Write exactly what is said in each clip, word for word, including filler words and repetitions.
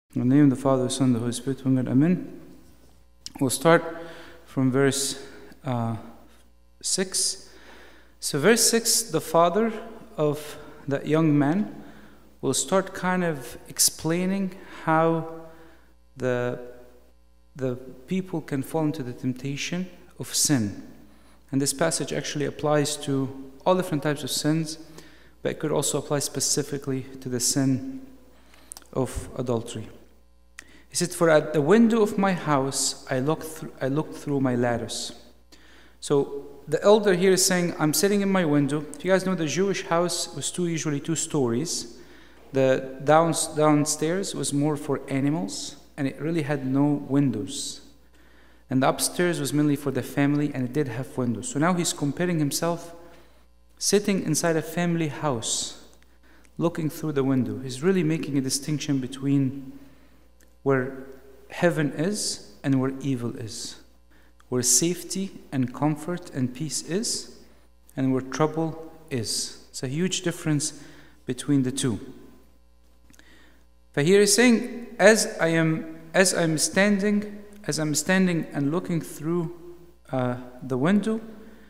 In the name of the Father, the Son, and the Holy Spirit, one God, Amen. We'll start from verse uh, six. So verse six, the father of that young man will start kind of explaining how the, the people can fall into the temptation of sin. And this passage actually applies to all different types of sins, but it could also apply specifically to the sin of adultery. He said, "For at the window of my house I looked, th- I looked through my lattice." So the elder here is saying, I'm sitting in my window. If you guys know, the Jewish house was two, usually two stories. The down, downstairs was more for animals, and it really had no windows. And the upstairs was mainly for the family, and it did have windows. So now he's comparing himself sitting inside a family house, looking through the window. He's really making a distinction between where heaven is and where evil is, where safety and comfort and peace is, and where trouble is. It's a huge difference between the two. But here he's saying, as I am, as I'm standing, as I'm standing and looking through uh, the window,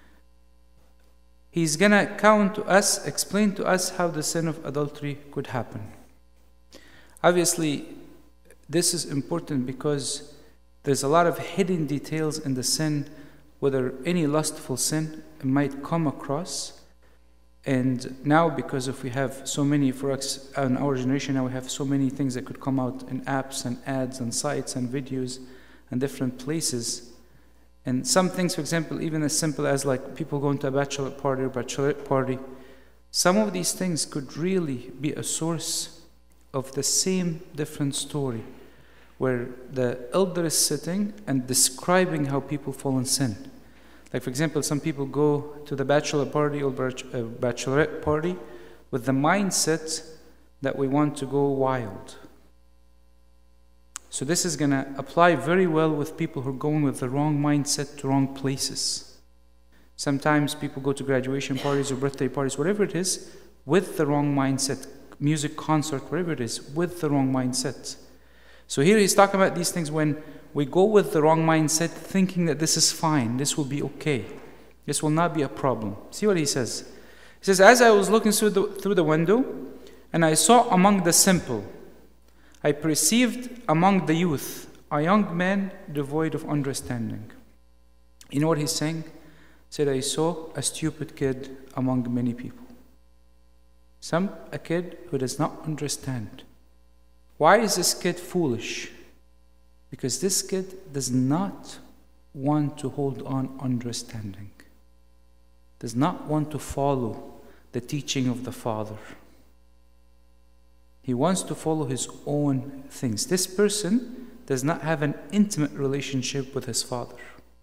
he's gonna count to us, explain to us how the sin of adultery could happen. Obviously, this is important because there's a lot of hidden details in the sin, whether any lustful sin might come across. And now, because if we have so many, for us in our generation, now we have so many things that could come out in apps and ads and sites and videos and different places. And some things, for example, even as simple as like people going to a bachelor party or bachelorette party, some of these things could really be a source of the same different story, where the elder is sitting and describing how people fall in sin. Like, for example, some people go to the bachelor party or bachelorette party with the mindset that we want to go wild. So this is going to apply very well with people who are going with the wrong mindset to wrong places. Sometimes people go to graduation parties or birthday parties, whatever it is, with the wrong mindset. Music concert, whatever it is, with the wrong mindset. So here he's talking about these things when we go with the wrong mindset, thinking that this is fine, this will be okay, this will not be a problem. See what he says? He says, "As I was looking through the, through the window, and I saw among the simple, I perceived among the youth a young man devoid of understanding." You know what he's saying? He said, I saw a stupid kid among many people. Some, a kid who does not understand. Why is this kid foolish? Because this kid does not want to hold on understanding, does not want to follow the teaching of the Father. He wants to follow his own things. This person does not have an intimate relationship with his Father,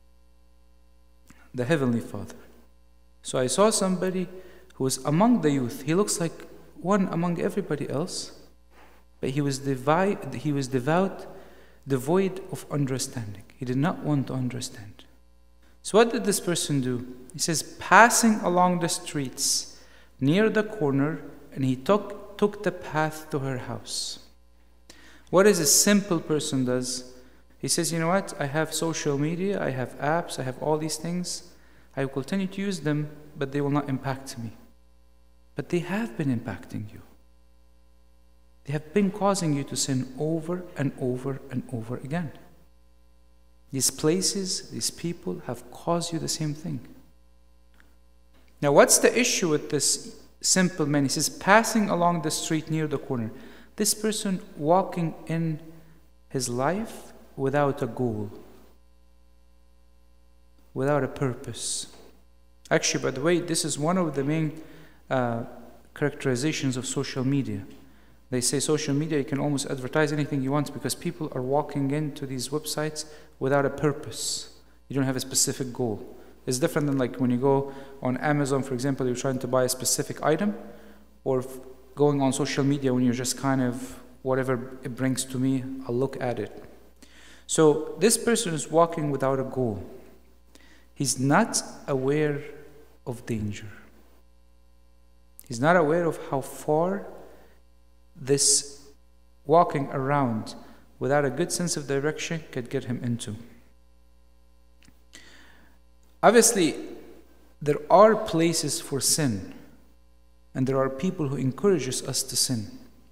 the Heavenly Father. So I saw somebody who was among the youth. He looks like one among everybody else, but he was devout, he was devout, devoid of understanding. He did not want to understand. So what did this person do? He says, passing along the streets near the corner, and he took, took the path to her house. What is a simple person does? He says, you know what? I have social media, I have apps, I have all these things. I will continue to use them, but they will not impact me. But they have been impacting you. They have been causing you to sin over and over and over again. These places, these people have caused you the same thing. Now, what's the issue with this simple man? He says, passing along the street near the corner. This person walking in his life without a goal, without a purpose. Actually, by the way, this is one of the main uh, characterizations of social media. They say social media, you can almost advertise anything you want because people are walking into these websites without a purpose. You don't have a specific goal. It's different than like when you go on Amazon, for example, you're trying to buy a specific item, or going on social media when you're just kind of, whatever it brings to me, I'll look at it. So this person is walking without a goal. He's not aware of danger. He's not aware of how far this walking around without a good sense of direction could get him into. Obviously, there are places for sin, and there are people who encourage us to sin.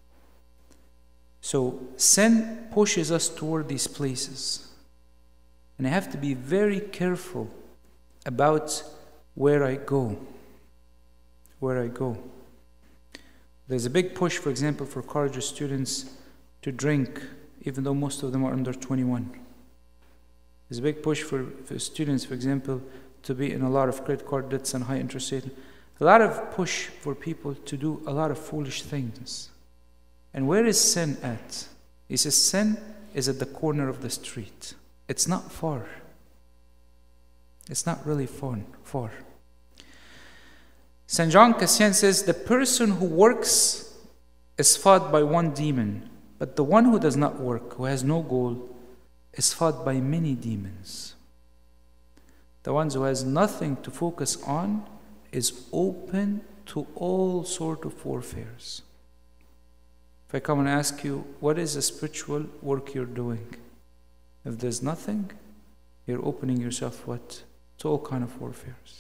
So sin pushes us toward these places. And I have to be very careful about where I go. Where I go. There's a big push, for example, for college students to drink, even though most of them are under twenty-one. There's a big push for, for students, for example, to be in a lot of credit card debts and high interest rate. A lot of push for people to do a lot of foolish things. And where is sin at? He says sin is at the corner of the street. It's not far. It's not really far. far. Saint John Cassian says, the person who works is fought by one demon, but the one who does not work, who has no goal, is fought by many demons. The one who has nothing to focus on is open to all sort of warfares. If I come and ask you, what is the spiritual work you're doing? If there's nothing, you're opening yourself what? To all kind of warfares.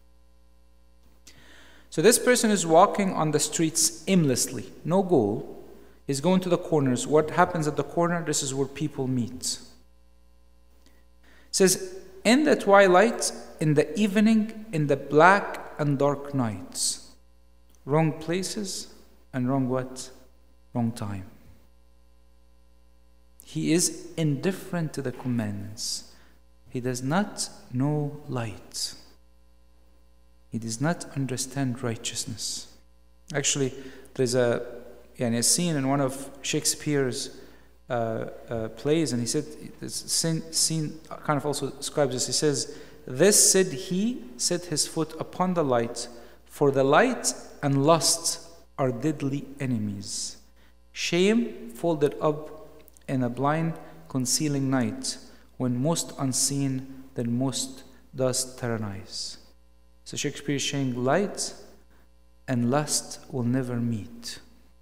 So this person is walking on the streets aimlessly, no goal. He's going to the corners. What happens at the corner? This is where people meet. It says, in the twilight, in the evening, in the black and dark nights. Wrong places and wrong what? Wrong time. He is indifferent to the commandments. He does not know light. He does not understand righteousness. Actually, there's a, yani a scene in one of Shakespeare's uh, uh, plays, and he said, this scene, scene kind of also describes this. He says, this said he, set his foot upon the light, for the light and lust are deadly enemies. Shame folded up in a blind concealing night, when most unseen, then most does tyrannize. So Shakespeare is saying light and lust will never meet.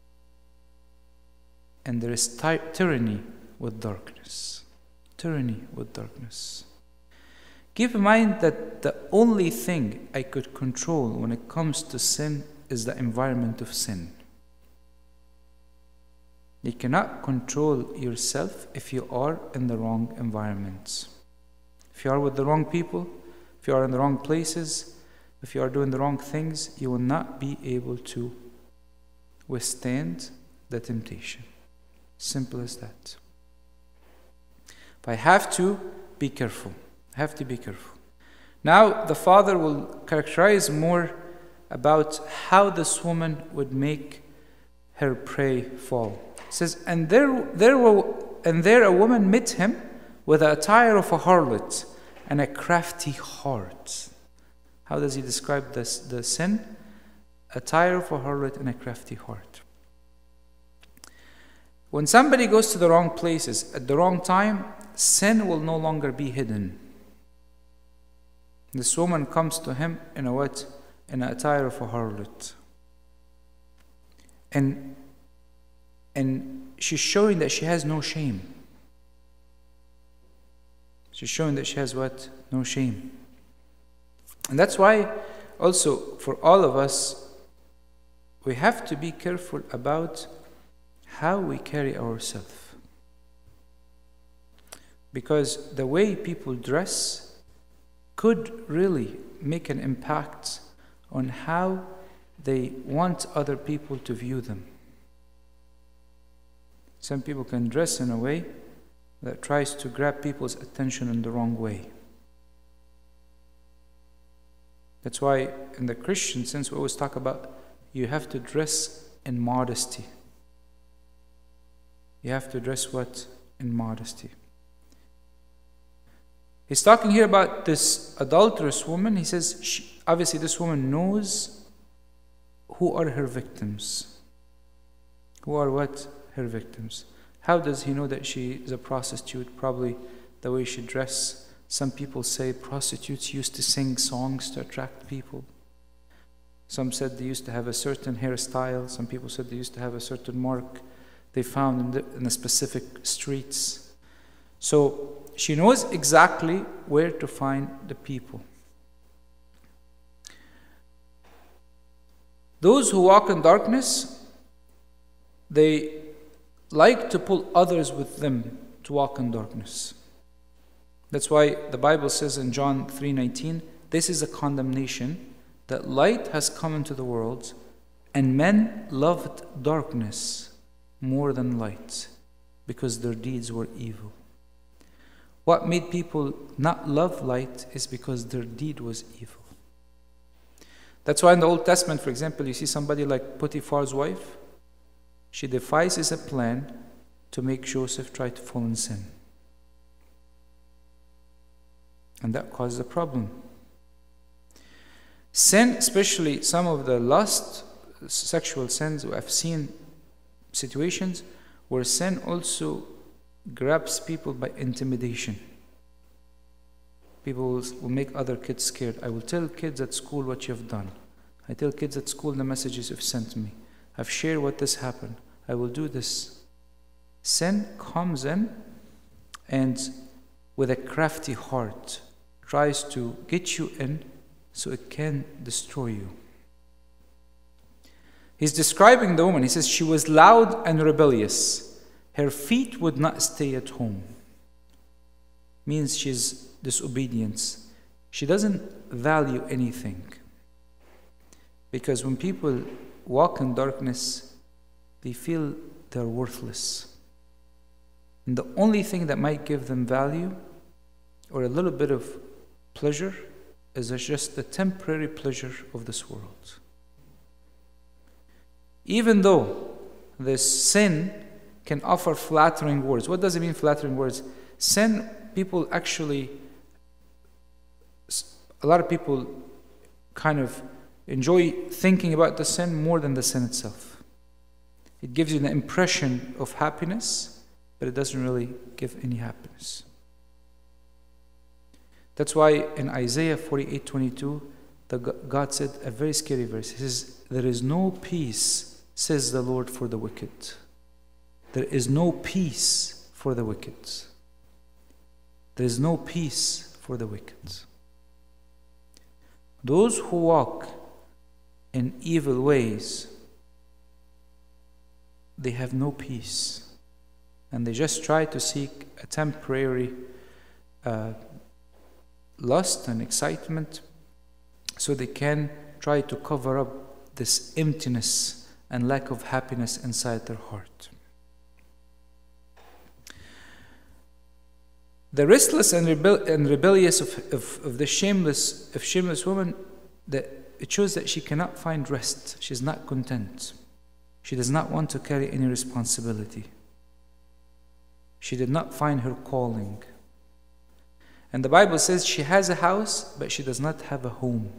And there is ty- tyranny with darkness. Tyranny with darkness. Keep in mind that the only thing I could control when it comes to sin is the environment of sin. You cannot control yourself if you are in the wrong environments. If you are with the wrong people, if you are in the wrong places, if you are doing the wrong things, you will not be able to withstand the temptation. Simple as that. But I have to be careful. I have to be careful. Now the Father will characterize more about how this woman would make her prey fall. It says, and there, there were, and there a woman met him with the attire of a harlot and a crafty heart. How does he describe this, the sin? Attire of a harlot and a crafty heart. When somebody goes to the wrong places at the wrong time, sin will no longer be hidden. This woman comes to him in a what? In an attire of a harlot. And And she's showing that she has no shame. She's showing that she has what? No shame. And that's why also for all of us, we have to be careful about how we carry ourselves. Because the way people dress could really make an impact on how they want other people to view them. Some people can dress in a way that tries to grab people's attention in the wrong way. That's why in the Christian sense we always talk about you have to dress in modesty. You have to dress what? In modesty. He's talking here about this adulterous woman. He says, she, obviously this woman knows who are her victims. Who are what? Her victims. How does he know that she is a prostitute? Probably the way she dresses. Some people say prostitutes used to sing songs to attract people. Some said they used to have a certain hairstyle. Some people said they used to have a certain mark. they found in the, in the specific streets. So she knows exactly where to find the people. Those who walk in darkness, they like to pull others with them to walk in darkness. That's why the Bible says in John three nineteen, this is a condemnation, that light has come into the world, and men loved darkness more than light, because their deeds were evil. What made people not love light is because their deed was evil. That's why in the Old Testament, for example, you see somebody like Potiphar's wife. She devises a plan to make Joseph try to fall in sin. And that causes a problem. Sin, especially some of the lust, sexual sins, I've seen situations where sin also grabs people by intimidation. People will, will make other kids scared. I will tell kids at school what you have done. I tell kids at school the messages you've sent me. I've shared what this happened. I will do this. Sin comes in and with a crafty heart tries to get you in so it can destroy you. He's describing the woman. He says she was loud and rebellious. Her feet would not stay at home. Means she's disobedient. She doesn't value anything. Because when people walk in darkness, they feel they're worthless. And the only thing that might give them value or a little bit of pleasure is just the temporary pleasure of this world. Even though this sin can offer flattering words. What does it mean, flattering words? Sin, people actually, a lot of people kind of enjoy thinking about the sin more than the sin itself. It gives you the impression of happiness, but it doesn't really give any happiness. That's why in Isaiah forty-eight twenty-two, the God said a very scary verse. He says, there is no peace, says the Lord, for the wicked. There is no peace for the wicked. There is no peace for the wicked. Those who walk in evil ways, they have no peace. And they just try to seek a temporary uh, lust and excitement so they can try to cover up this emptiness and lack of happiness inside their heart. The restless and, rebel- and rebellious of, of, of the shameless, of shameless woman, that it shows that she cannot find rest. She's not content. She does not want to carry any responsibility. She did not find her calling. And the Bible says she has a house, but she does not have a home.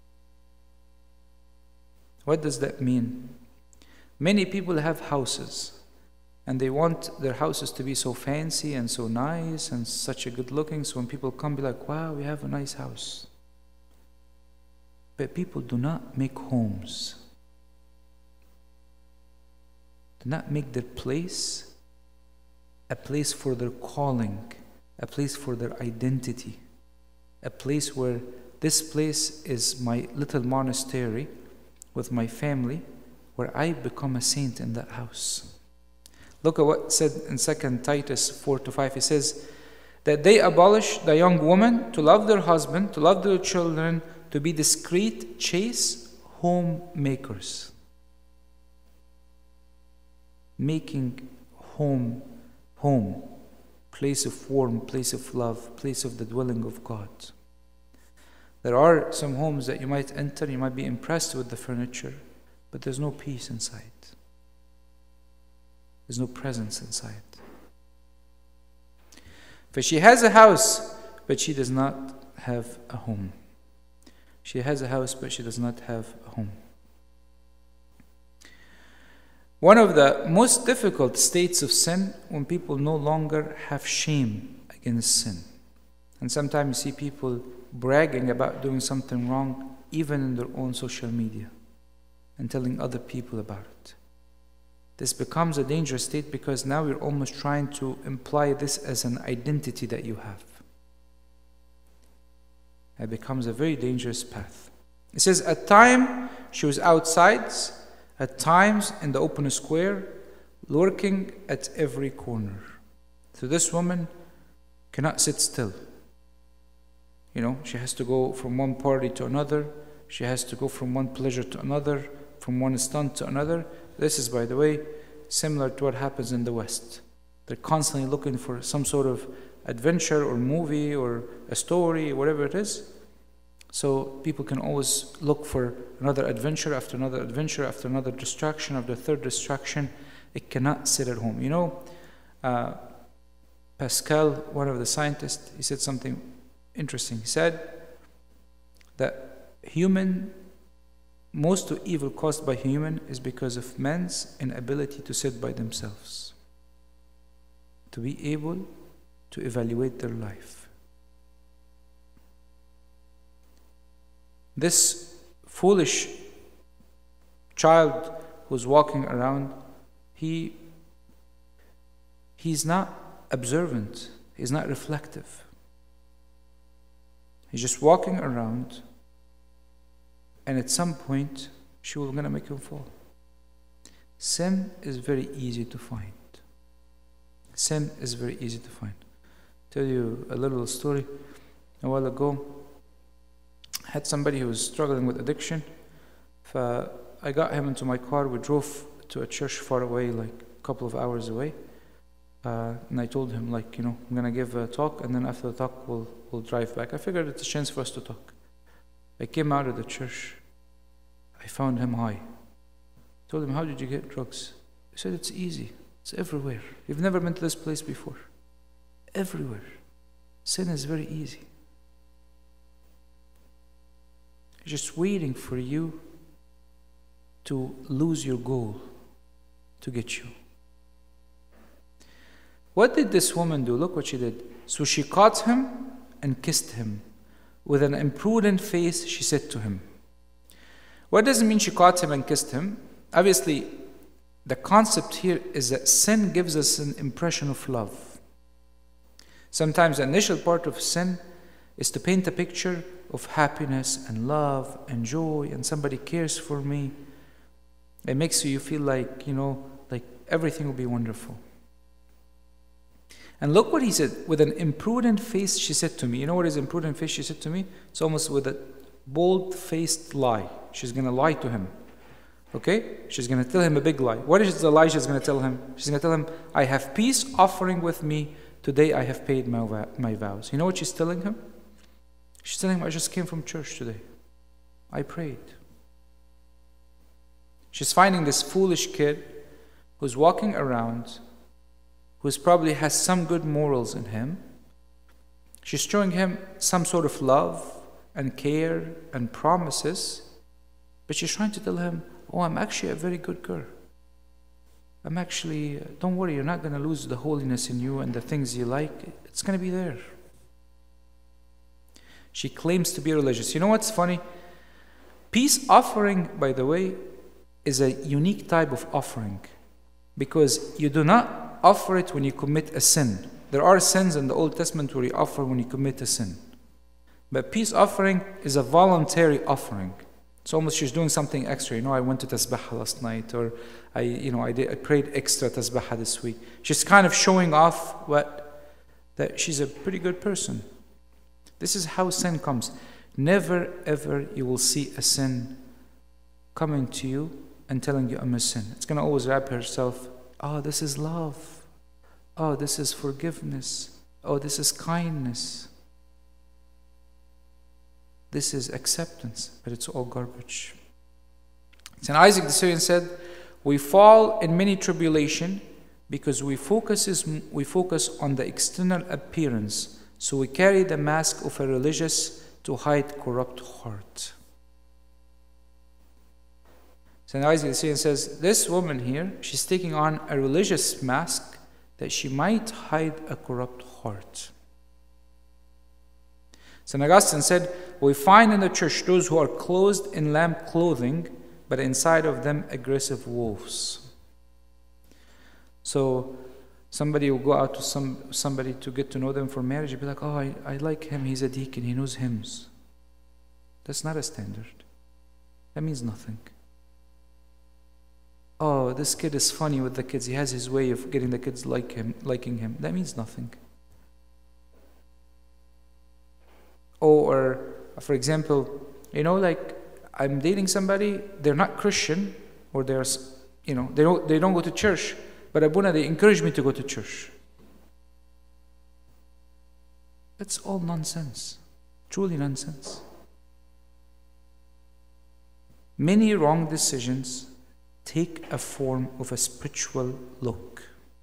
What does that mean? Many people have houses, and they want their houses to be so fancy and so nice and such a good looking, so when people come, be like, wow, we have a nice house. But people do not make homes. Do not make their place a place for their calling, a place for their identity, a place where this place is my little monastery with my family, where I become a saint in that house. Look at what said in Second Titus four to five. It says that they abolish the young woman to love their husband, to love their children, to be discreet, chaste, homemakers. Making home, home, place of warmth, place of love, place of the dwelling of God. There are some homes that you might enter, you might be impressed with the furniture, but there's no peace inside. There's no presence inside. For she has a house, but she does not have a home. She has a house, but she does not have a home. One of the most difficult states of sin, when people no longer have shame against sin. And sometimes you see people bragging about doing something wrong, even in their own social media, and telling other people about it. this becomes a dangerous state because now you're almost trying to imply this as an identity that you have. It becomes a very dangerous path. It says, at time she was outside, at times in the open square, lurking at every corner. So this woman cannot sit still. You know, she has to go from one party to another. She has to go from one pleasure to another, from one stunt to another. This is, by the way, similar to what happens in the West. They're constantly looking for some sort of adventure or movie or a story, whatever it is. So people can always look for another adventure after another adventure after another distraction after third distraction. It cannot sit at home. You know, uh, Pascal, one of the scientists, he said something interesting. He said that human, most of evil caused by human is because of men's inability to sit by themselves, to be able to evaluate their life. This foolish child who's walking around, he he's not observant, he's not reflective. He's just walking around, and at some point, she will gonna make him fall. Sin is very easy to find. Sin is very easy to find. Tell you a little story. A while ago, I had somebody who was struggling with addiction. So I got him into my car. We drove to a church far away, like a couple of hours away. Uh, and I told him, like, you know, I'm gonna give a talk, and then after the talk, we'll we'll drive back. I figured it's a chance for us to talk. I came out of the church. I found him high. I told him, how did you get drugs? He said, it's easy. It's everywhere. You've never been to this place before. Everywhere. Sin is very easy. It's just waiting for you to lose your goal to get you. What did this woman do? Look what she did. So she caught him and kissed him. With an imprudent face, she said to him. What does it mean she caught him and kissed him? Obviously, the concept here is that sin gives us an impression of love. Sometimes the initial part of sin is to paint a picture of happiness and love and joy, and somebody cares for me. It makes you feel like, you know, like everything will be wonderful. And look what he said. With an imprudent face, she said to me. You know what is imprudent face? She said to me. It's almost with a bold-faced lie. She's going to lie to him. Okay? She's going to tell him a big lie. What is the lie she's going to tell him? She's going to tell him, I have peace offering with me. Today I have paid my, my vows. You know what she's telling him? She's telling him, I just came from church today. I prayed. She's finding this foolish kid who's walking around, who probably has some good morals in him. She's showing him some sort of love and care and promises, but she's trying to tell him, oh, I'm actually a very good girl. I'm actually, don't worry, you're not going to lose the holiness in you and the things you like. It's going to be there. She claims to be religious. You know what's funny? Peace offering, by the way, is a unique type of offering, because you do not offer it when you commit a sin. There are sins in the Old Testament where you offer when you commit a sin. But peace offering is a voluntary offering. It's almost she's doing something extra. You know, I went to Tasbih last night, or I, you know, I, did, I prayed extra Tasbih this week. She's kind of showing off what, that she's a pretty good person. This is how sin comes. Never ever you will see a sin coming to you and telling you I'm a sin. It's going to always wrap herself, oh, this is love. Oh, this is forgiveness. Oh, this is kindness. This is acceptance, but it's all garbage. Saint Isaac the Syrian said, we fall in many tribulation because we focus, is, we focus on the external appearance, so we carry the mask of a religious to hide corrupt heart. Saint Isaac the Syrian says, this woman here, she's taking on a religious mask that she might hide a corrupt heart. Saint Augustine said, we find in the church those who are clothed in lamb clothing, but inside of them aggressive wolves. So somebody will go out to some somebody to get to know them for marriage. You'll be like, oh, I, I like him. He's a deacon. He knows hymns. That's not a standard. That means nothing. Oh, this kid is funny with the kids. He has his way of getting the kids like him, liking him. That means nothing. Or, for example, you know, like I'm dating somebody. They're not Christian, or they're, you know, they don't they don't go to church. But Abuna, they encourage me to go to church. That's all nonsense. Truly nonsense. Many wrong decisions take a form of a spiritual look.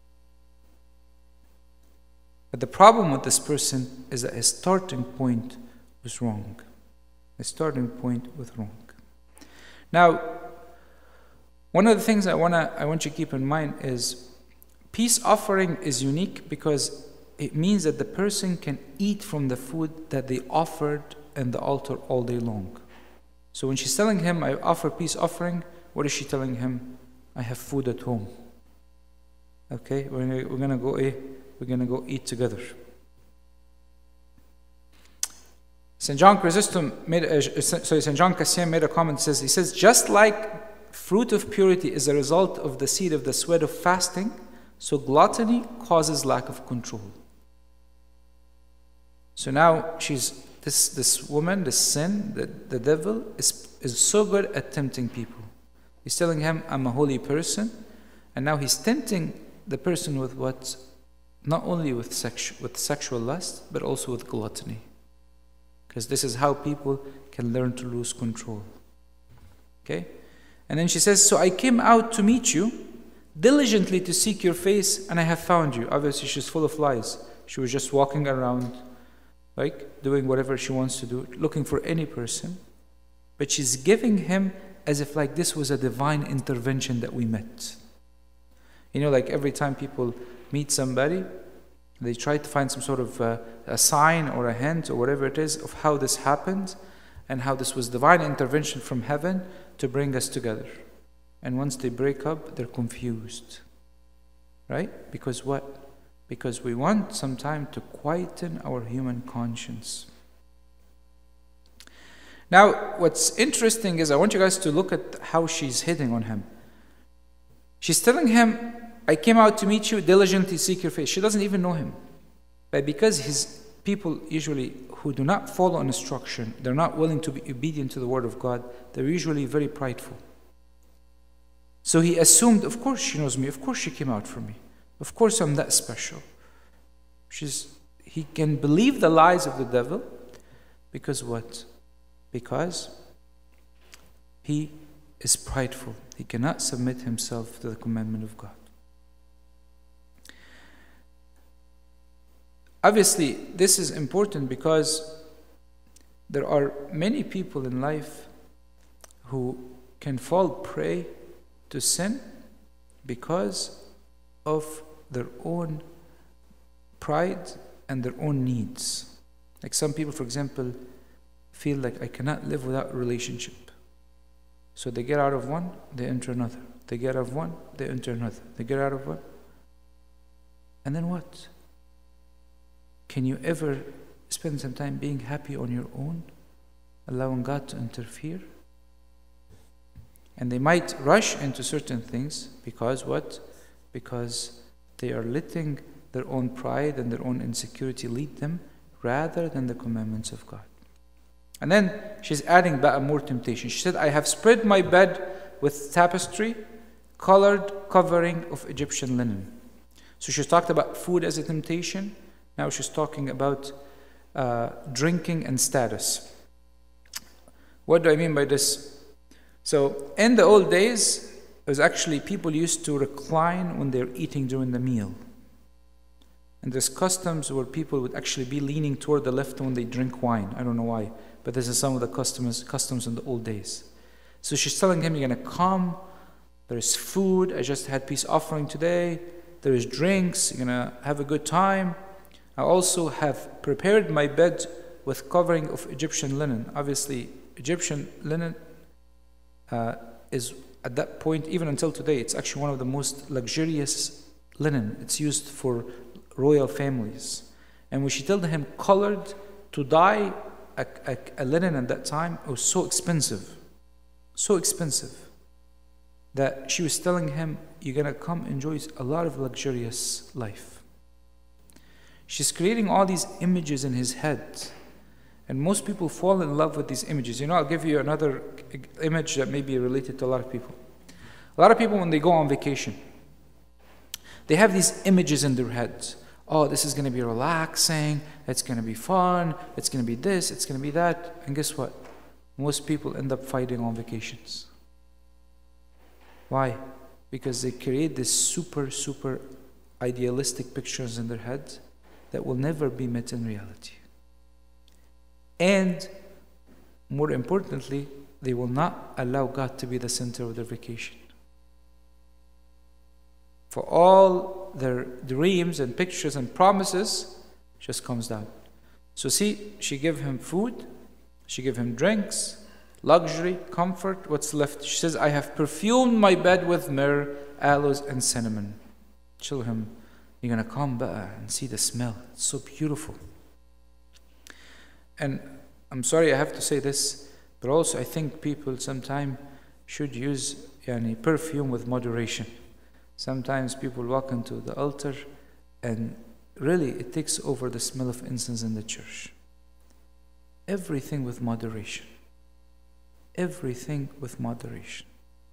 But the problem with this person is that his starting point was wrong. His starting point was wrong. Now, one of the things I wanna I want you to keep in mind is peace offering is unique because it means that the person can eat from the food that they offered in the altar all day long. So when she's telling him, I offer peace offering, what is she telling him? I have food at home. Okay, we're gonna, we're gonna go eat. We're gonna go eat together. Saint John Chrysostom made, uh, sorry, Saint John Cassian made a comment. Says he says just like fruit of purity is a result of the seed of the sweat of fasting, so gluttony causes lack of control. So now she's this this woman, this sin, the, the devil is is so good at tempting people. He's telling him, I'm a holy person, and now he's tempting the person with what? Not only with sex, with sexual lust, but also with gluttony. Because this is how people can learn to lose control. Okay? And then she says, so I came out to meet you, diligently to seek your face, and I have found you. Obviously, she's full of lies. She was just walking around, like, doing whatever she wants to do, looking for any person. But she's giving him as if like this was a divine intervention that we met. You know, like every time people meet somebody, they try to find some sort of uh, a sign or a hint or whatever it is of how this happened and how this was divine intervention from heaven to bring us together. And once they break up, they're confused. Right? Because what? Because we want some time to quieten our human conscience. Now, what's interesting is I want you guys to look at how she's hitting on him. She's telling him, I came out to meet you, diligently seek your face. She doesn't even know him. But because his people usually who do not follow instruction, they're not willing to be obedient to the word of God, they're usually very prideful. So he assumed, of course she knows me, of course she came out for me. Of course I'm that special. She's, he can believe the lies of the devil because what? Because he is prideful. He cannot submit himself to the commandment of God. Obviously, this is important because there are many people in life who can fall prey to sin because of their own pride and their own needs. Like some people, for example, feel like I cannot live without a relationship. So they get out of one, they enter another. They get out of one, they enter another. They get out of one. And then what? Can you ever spend some time being happy on your own, allowing God to interfere? And they might rush into certain things because what? Because they are letting their own pride and their own insecurity lead them rather than the commandments of God. And then she's adding back more temptation. She said, I have spread my bed with tapestry, colored covering of Egyptian linen. So she's talked about food as a temptation. Now she's talking about uh, drinking and status. What do I mean by this? So in the old days, it was actually people used to recline when they're eating during the meal. And there's customs where people would actually be leaning toward the left when they drink wine. I don't know why, but this is some of the customs customs in the old days. So she's telling him, you're going to come, there's food, I just had peace offering today, there's drinks, you're going to have a good time. I also have prepared my bed with covering of Egyptian linen. Obviously, Egyptian linen uh, is at that point, even until today, it's actually one of the most luxurious linen. It's used for royal families. And when she told him colored, to dye a, a, a linen at that time, it was so expensive. So expensive. That she was telling him, you're going to come enjoy a lot of luxurious life. She's creating all these images in his head. And most people fall in love with these images. You know, I'll give you another image that may be related to a lot of people. A lot of people, when they go on vacation, they have these images in their heads. Oh, this is going to be relaxing, it's going to be fun, it's going to be this, it's going to be that. And guess what? Most people end up fighting on vacations. Why? Because they create these super, super idealistic pictures in their head that will never be met in reality. And more importantly, they will not allow God to be the center of their vacation. For all their dreams and pictures and promises just comes down. So see, she gave him food, she gave him drinks, luxury, comfort. What's left? She says, I have perfumed my bed with myrrh, aloes, and cinnamon. Tell him, you're going to come back and see the smell. It's so beautiful. And I'm sorry I have to say this, but also I think people sometimes should use yani, perfume with moderation. Sometimes people walk into the altar and really it takes over the smell of incense in the church. Everything with moderation. Everything with moderation.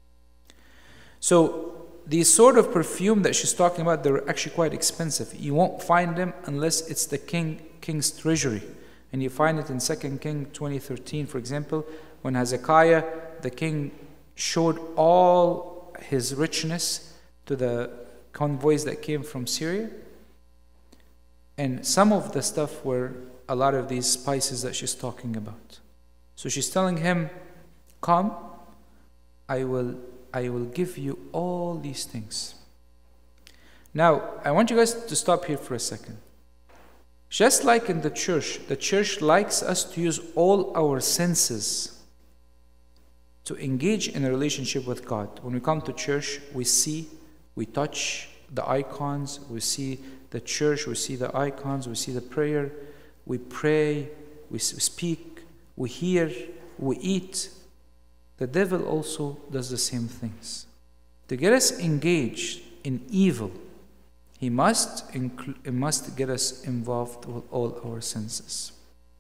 So these sort of perfume that she's talking about, they're actually quite expensive. You won't find them unless it's the king king's treasury. And you find it in Second Kings twenty thirteen, for example, when Hezekiah, the king, showed all his richness to the convoys that came from Syria. And some of the stuff were a lot of these spices that she's talking about. So she's telling him, come, I will, I will give you all these things. Now, I want you guys to stop here for a second. Just like in the church, the church likes us to use all our senses to engage in a relationship with God. When we come to church, we see, we touch the icons, we see the church, we see the icons, we see the prayer, we pray, we speak, we hear, we eat. The devil also does the same things. To get us engaged in evil, he must, inclu- he must get us involved with all our senses.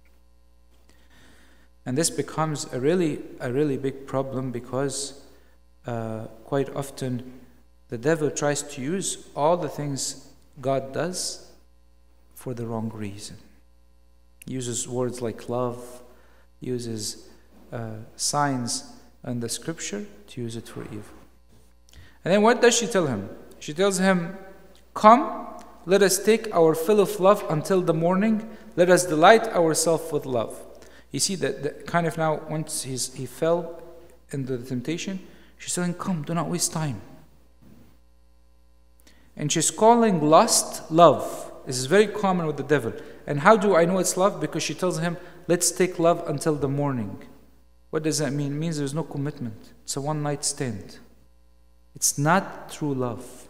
And this becomes a really, a really big problem because uh, quite often the devil tries to use all the things God does for the wrong reason. He uses words like love, uses uh, signs and the scripture to use it for evil. And then what does she tell him? She tells him, come, let us take our fill of love until the morning. Let us delight ourselves with love. You see that, that kind of now, once he's, he fell into the temptation, she's saying, come, do not waste time. And she's calling lust love. This is very common with the devil. And how do I know it's love? Because she tells him, let's take love until the morning. What does that mean? It means there's no commitment. It's a one-night stand. It's not true love.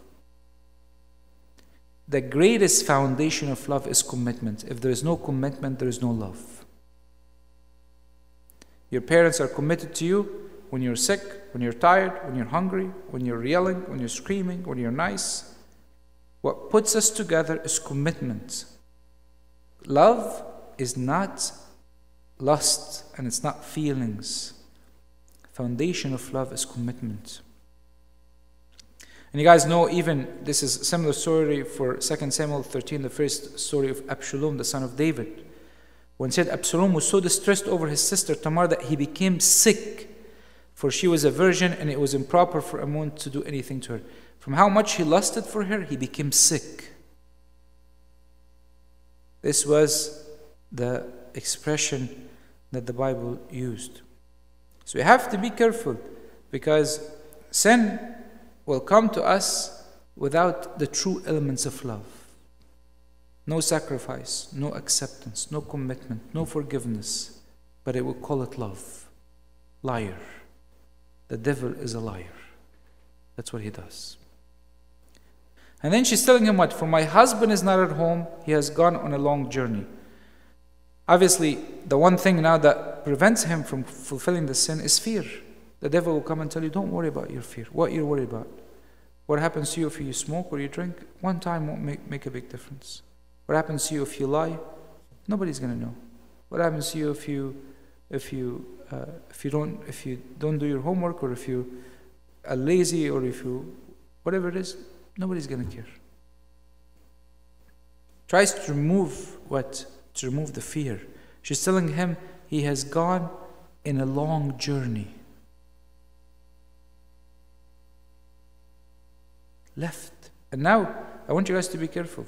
The greatest foundation of love is commitment. If there is no commitment, there is no love. Your parents are committed to you when you're sick, when you're tired, when you're hungry, when you're yelling, when you're screaming, when you're nice. What puts us together is commitment. Love is not lust and it's not feelings. Foundation of love is commitment. And you guys know, even this is a similar story for Second Samuel thirteen, the first story of Absalom, the son of David. When said Absalom was so distressed over his sister Tamar that he became sick, for she was a virgin and it was improper for a man to do anything to her. From how much he lusted for her, he became sick. This was the expression that the Bible used. So we have to be careful, because sin will come to us without the true elements of love. No sacrifice, no acceptance, no commitment, no forgiveness, but it will call it love. Liar. The devil is a liar. That's what he does. And then she's telling him what? For my husband is not at home, he has gone on a long journey. Obviously, the one thing now that prevents him from fulfilling the sin is fear. The devil will come and tell you, don't worry about your fear. What you're worried about? What happens to you if you smoke or you drink? One time won't make, make a big difference. What happens to you if you lie? Nobody's going to know. What happens to you if you if you uh, if you don't if you don't do your homework, or if you are lazy, or if you whatever it is? Nobody's going to care. Tries to remove what? To remove the fear. She's telling him he has gone in a long journey. Left. And now, I want you guys to be careful.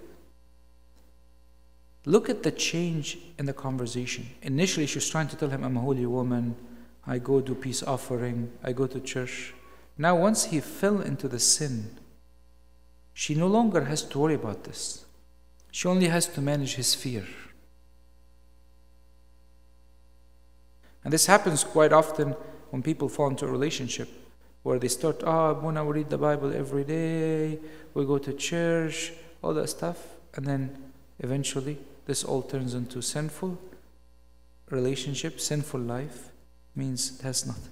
Look at the change in the conversation. Initially, she was trying to tell him, I'm a holy woman. I go do peace offering. I go to church. Now, once he fell into the sin, she no longer has to worry about this. She only has to manage his fear. And this happens quite often when people fall into a relationship where they start, oh, Abuna, we read the Bible every day, we go to church, all that stuff. And then eventually this all turns into sinful relationship, sinful life, means it has nothing.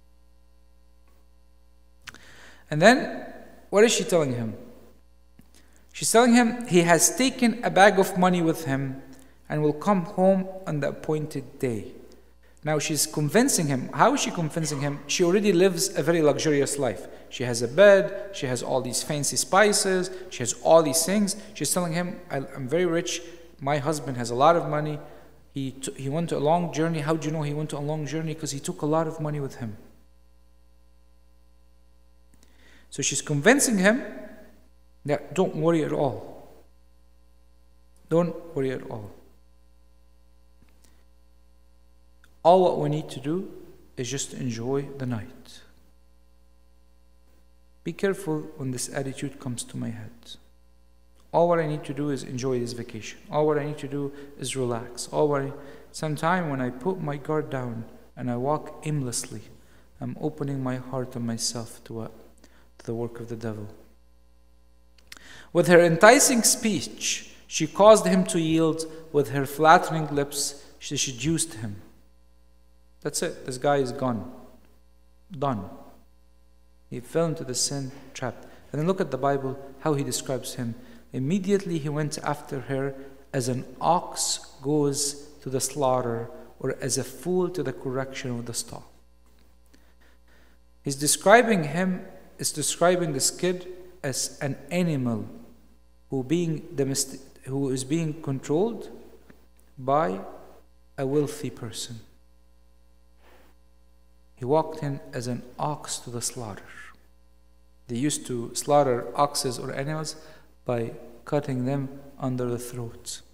And then, what is she telling him? She's telling him he has taken a bag of money with him and will come home on the appointed day. Now she's convincing him. How is she convincing him? She already lives a very luxurious life. She has a bed, she has all these fancy spices, she has all these things. She's telling him, I'm very rich, my husband has a lot of money, he, t- he went to a long journey. How do you know he went to a long journey? Because he took a lot of money with him. So she's convincing him that don't worry at all. Don't worry at all. All what we need to do is just enjoy the night. Be careful when this attitude comes to my head. All what I need to do is enjoy this vacation. All what I need to do is relax. All what I, sometime when I put my guard down and I walk aimlessly, I'm opening my heart and myself to what? To the work of the devil. With her enticing speech, she caused him to yield. With her flattering lips, she seduced him. That's it. This guy is gone. Done. He fell into the sin trap. And then look at the Bible, how he describes him. Immediately he went after her as an ox goes to the slaughter, or as a fool to the correction of the stall. He's describing him, is describing this kid as an animal who being domestic, who is being controlled by a wealthy person. He walked in as an ox to the slaughter. They used to slaughter oxes or animals by cutting them under the throats.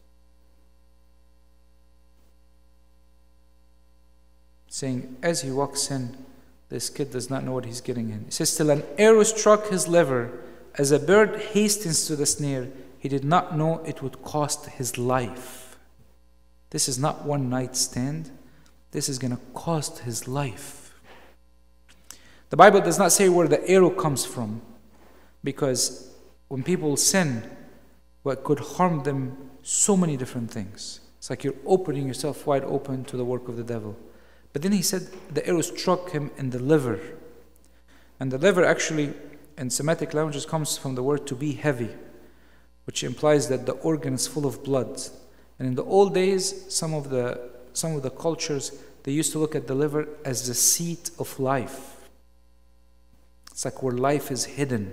Saying, as he walks in, this kid does not know what he's getting in. He says, till an arrow struck his liver, as a bird hastens to the snare, he did not know it would cost his life. This is not one night stand. This is going to cost his life. The Bible does not say where the arrow comes from, because when people sin, what could harm them so many different things. It's like you're opening yourself wide open to the work of the devil. But then he said the arrow struck him in the liver. And the liver actually, in Semitic languages, comes from the word to be heavy, which implies that the organ is full of blood. And in the old days, some of the some of the cultures, they used to look at the liver as the seat of life. It's like where life is hidden.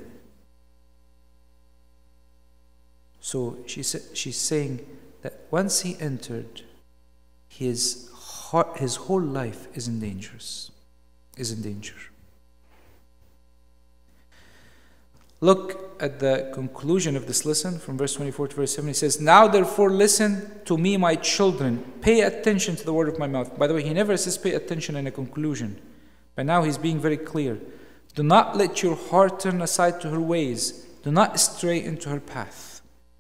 So she sa- she's saying that once he entered, his heart, his whole life is in danger. Is in danger. Look at the conclusion of this lesson from verse twenty-four to verse seven. He says, now therefore listen to me, my children. Pay attention to the word of my mouth. By the way, he never says pay attention in a conclusion. But now he's being very clear. Do not let your heart turn aside to her ways. Do not stray into her path.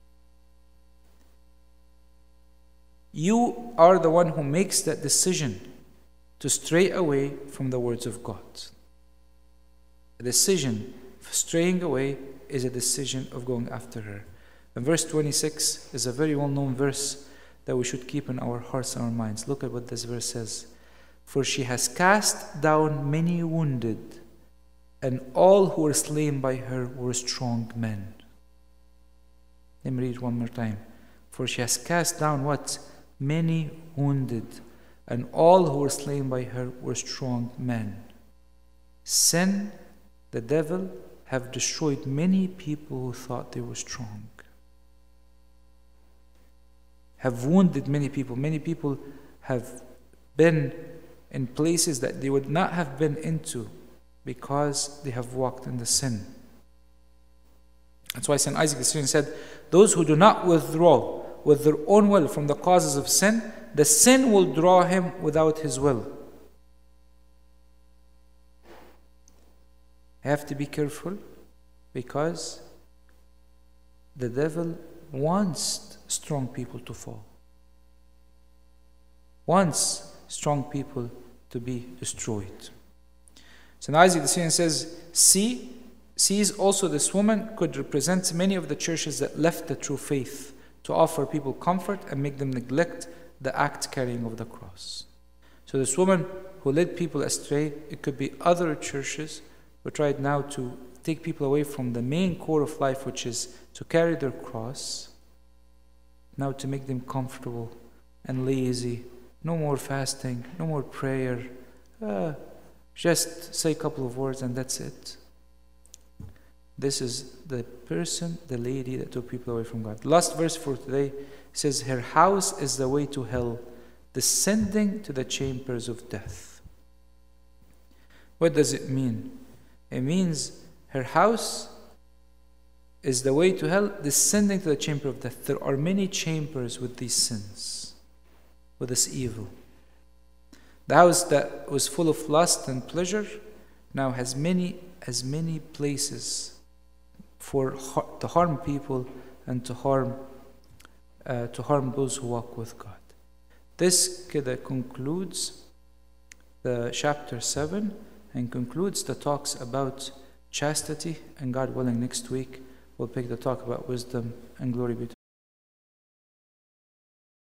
You are the one who makes that decision to stray away from the words of God. A decision of straying away is a decision of going after her. And verse twenty-six is a very well-known verse that we should keep in our hearts and our minds. Look at what this verse says. For she has cast down many wounded, and all who were slain by her were strong men. Let me read one more time. For she has cast down what? Many wounded, and all who were slain by her were strong men. Sin, the devil, have destroyed many people who thought they were strong. Have wounded many people. Many people have been in places that they would not have been into because they have walked in the sin. That's why Saint Isaac the Syrian said, those who do not withdraw with their own will from the causes of sin, the sin will draw him without his will. You have to be careful because the devil wants strong people to fall. Wants strong people to be destroyed. Saint Isaac the Syrian says, see, sees also this woman could represent many of the churches that left the true faith to offer people comfort and make them neglect the act carrying of the cross. So this woman who led people astray, it could be other churches who tried now to take people away from the main core of life, which is to carry their cross, now to make them comfortable and lazy. No more fasting, no more prayer. Uh, just say a couple of words and that's it. This is the person, the lady that took people away from God. Last verse for today says, her house is the way to hell, descending to the chambers of death. What does it mean? It means her house is the way to hell, descending to the chamber of death. There are many chambers with these sins, with this evil. The house that was full of lust and pleasure now has many, as many places for to harm people and to harm uh, to harm those who walk with God. This kida concludes the chapter seven and concludes the talks about chastity, and God willing next week we'll pick the talk about wisdom, and glory be to